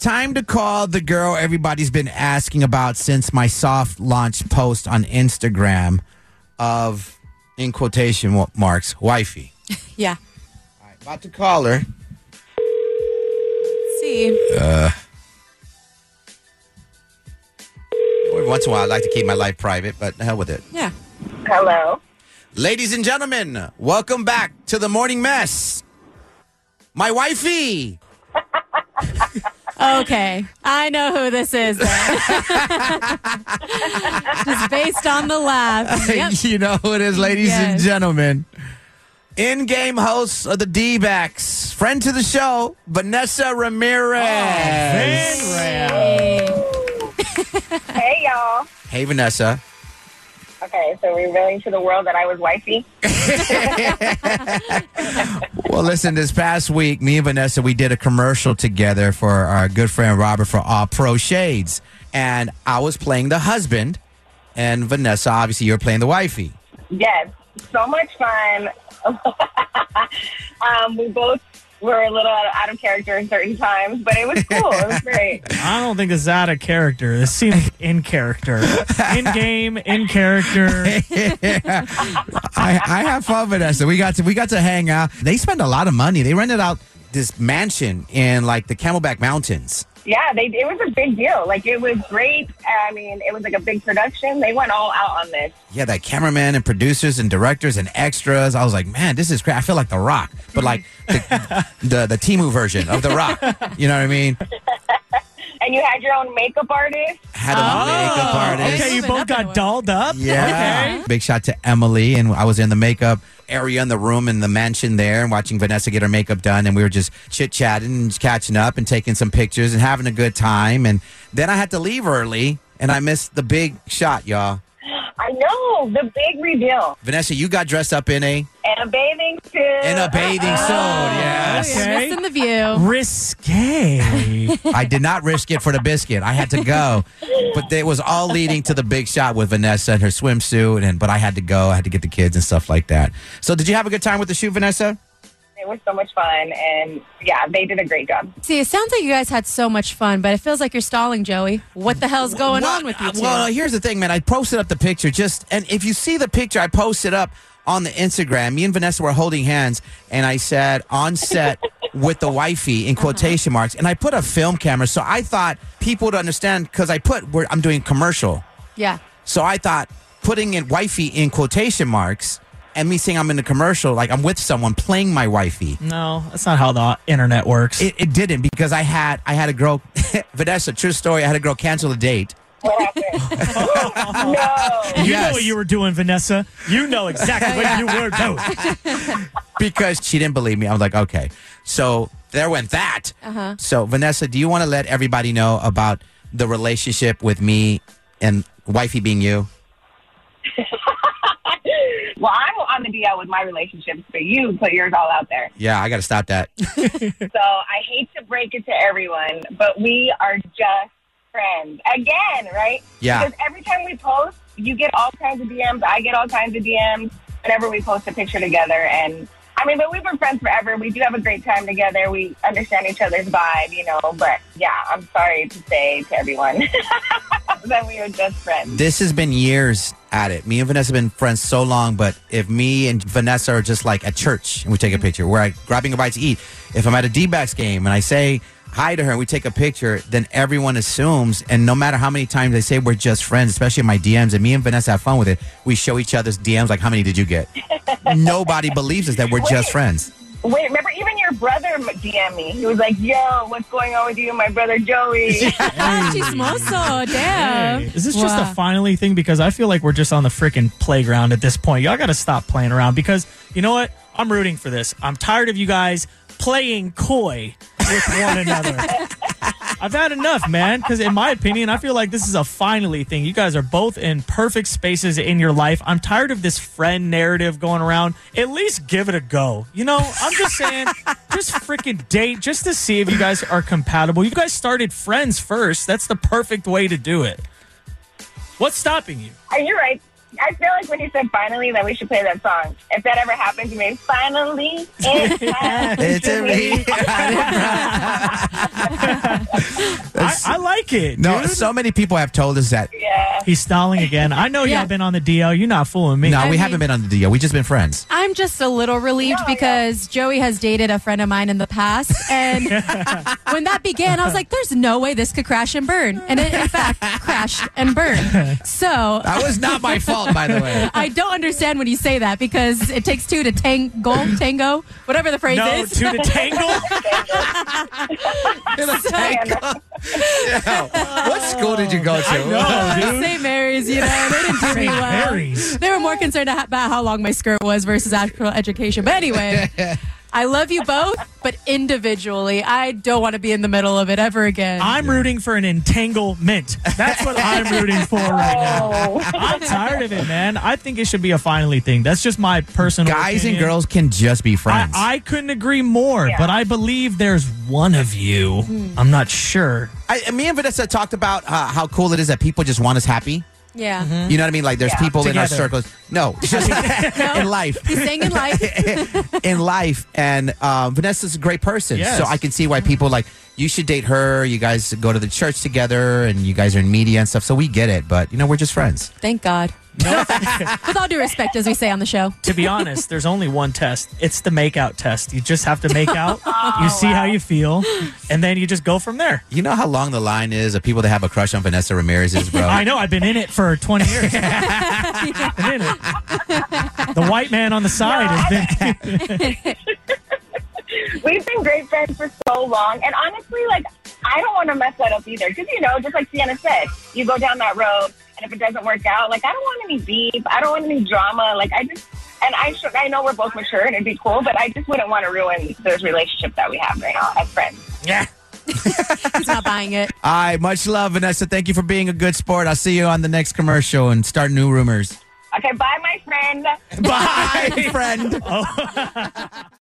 time to call the girl everybody's been asking about since my soft launch post on Instagram of, in quotation marks, wifey. Yeah. All right, about to call her. See. Every once in a while, I like to keep my life private, but the hell with it. Yeah. Hello. Ladies and gentlemen, welcome back to the Morning Mess. My wifey. Okay. I know who this is then. Just based on the laugh. Yep. You know who it is, ladies and Yes. gentlemen. In-game host of the D-backs, friend to the show, Vanessa Ramirez. Hey. Hey, y'all. Hey, Vanessa. Okay, so revealing to the world that I was wifey. Well, listen, this past week, me and Vanessa, we did a commercial together for our good friend Robert for All Pro Shades. And I was playing the husband, and Vanessa, obviously, you're playing the wifey. Yes, so much fun. We both were a little out of character in certain times, but it was cool. It was great. I don't think it's out of character. This seems in character. In game, in character. I have fun, Vanessa. We got to hang out. They spend a lot of money. They rented out this mansion in like the Camelback Mountains. Yeah, it was a big deal. Like, it was great. I mean, it was like a big production. They went all out on this. Yeah, that cameraman and producers and directors and extras. I was like, man, this is great. I feel like The Rock, but like the Temu version of The Rock. You know what I mean? And you had your own makeup artist. Had a makeup artist. Okay, you both got dolled up? Yeah. Okay. Big shout to Emily, and I was in the makeup area in the room in the mansion there and watching Vanessa get her makeup done, and we were just chit-chatting and catching up and taking some pictures and having a good time. And then I had to leave early, and I missed the big shot, y'all. I know, the big reveal. Vanessa, you got dressed up in a bathing suit. Yes. You're Okay. missing the view. Risque. I did not risk it for the biscuit. I had to go. But it was all leading to the big shot with Vanessa and her swimsuit. But I had to go. I had to get the kids and stuff like that. So did you have a good time with the shoot, Vanessa? It was so much fun, and yeah, they did a great job. See, it sounds like you guys had so much fun, but it feels like you're stalling, Joey. What the hell's going on with you two? Well, here's the thing, man. I posted up the picture and if you see the picture I posted up on the Instagram, me and Vanessa were holding hands, and I said on set with the wifey in quotation marks, and I put a film camera, so I thought people would understand because I'm doing commercial. Yeah. So I thought putting in wifey in quotation marks and me saying I'm in a commercial, like I'm with someone playing my wifey. No, that's not how the internet works. It didn't, because I had a girl, Vanessa, true story, I had a girl cancel a date. What happened? No. You know what you were doing, Vanessa. You know exactly what you were doing. Because she didn't believe me. I was like, okay. So there went that. Uh-huh. So Vanessa, do you want to let everybody know about the relationship with me and wifey being you? Well, I'm on the DL with my relationships, but you put yours all out there. Yeah, I got to stop that. So I hate to break it to everyone, but we are just friends. Again, right? Yeah. Because every time we post, you get all kinds of DMs. I get all kinds of DMs whenever we post a picture together. And I mean, but we've been friends forever. We do have a great time together. We understand each other's vibe, you know. But yeah, I'm sorry to say to everyone that we are just friends. This has been years at it. Me and Vanessa have been friends so long, but if me and Vanessa are just like at church and we take a picture, we're like grabbing a bite to eat. If I'm at a D-backs game and I say hi to her and we take a picture, then everyone assumes, and no matter how many times they say we're just friends, especially in my DMs, and me and Vanessa have fun with it, we show each other's DMs like, how many did you get? Nobody believes us that we're just friends. Wait, remember even your brother DM'd me. He was like, yo, what's going on with you and my brother Joey? Chismoso, damn. Hey, is this just a finally thing? Because I feel like we're just on the freaking playground at this point. Y'all got to stop playing around, because you know what? I'm rooting for this. I'm tired of you guys playing coy with one another. I've had enough, man, because in my opinion, I feel like this is a finally thing. You guys are both in perfect spaces in your life. I'm tired of this friend narrative going around. At least give it a go. You know, I'm just saying, just freaking date just to see if you guys are compatible. You guys started friends first. That's the perfect way to do it. What's stopping you? Are you right? I feel like when you said finally, that we should play that song. If that ever happened to me, finally, It's a me. I like it. No, dude. so many people have told us that. yeah. He's stalling again. I know Yeah. y'all been on the DL. You're not fooling me. No, I we mean- haven't been on the deal. We just been friends. I'm just a little relieved No, because Joey has dated a friend of mine in the past. And when that began, I was like, there's no way this could crash and burn. And it, in fact, crashed and burned. So That was not my fault, by the way. I don't understand when you say that because it takes two to tango, whatever the phrase No, is. to the tangle. Yeah. What school did you go to? No, dude. St. Mary's, they didn't do me St. well. Mary's. They were more concerned about how long my skirt was versus actual education. But anyway, I love you both, but individually, I don't want to be in the middle of it ever again. I'm rooting for an entanglement. That's what I'm rooting for right now. I'm tired of it, man. I think it should be a finally thing. That's just my personal Guys and opinion. girls can just be friends. I couldn't agree more, Yeah. but I believe there's one of you. I'm not sure. Me and Vanessa talked about how cool it is that people just want us happy. yeah. You know what I mean? Like there's Yeah. people in our Together. circles. No, just in life. He's saying in life. In life. And Vanessa's a great person. Yes. So I can see why people like, you should date her. You guys go to the church together and you guys are in media and stuff. So we get it. But, we're just friends. Thank God. With all due respect, as we say on the show. To be honest, there's only one test. It's the makeout test. You just have to make out. You see how you feel, and then you just go from there. You know how long the line is of people that have a crush on Vanessa Ramirez is, bro? I know. I've been in it for 20 years. Been in it. The white man on the side has been. We've been great friends for so long. And honestly, like, I don't want to mess that up either. Because, just like Sienna said, you go down that road, and if it doesn't work out, like, I don't want any beef. I don't want any drama. Like, I know we're both mature and it'd be cool, but I just wouldn't want to ruin this relationship that we have right now as friends. Yeah. He's not buying it. All right, much love, Vanessa. Thank you for being a good sport. I'll see you on the next commercial and start new rumors. Okay, bye, my friend. Bye, friend.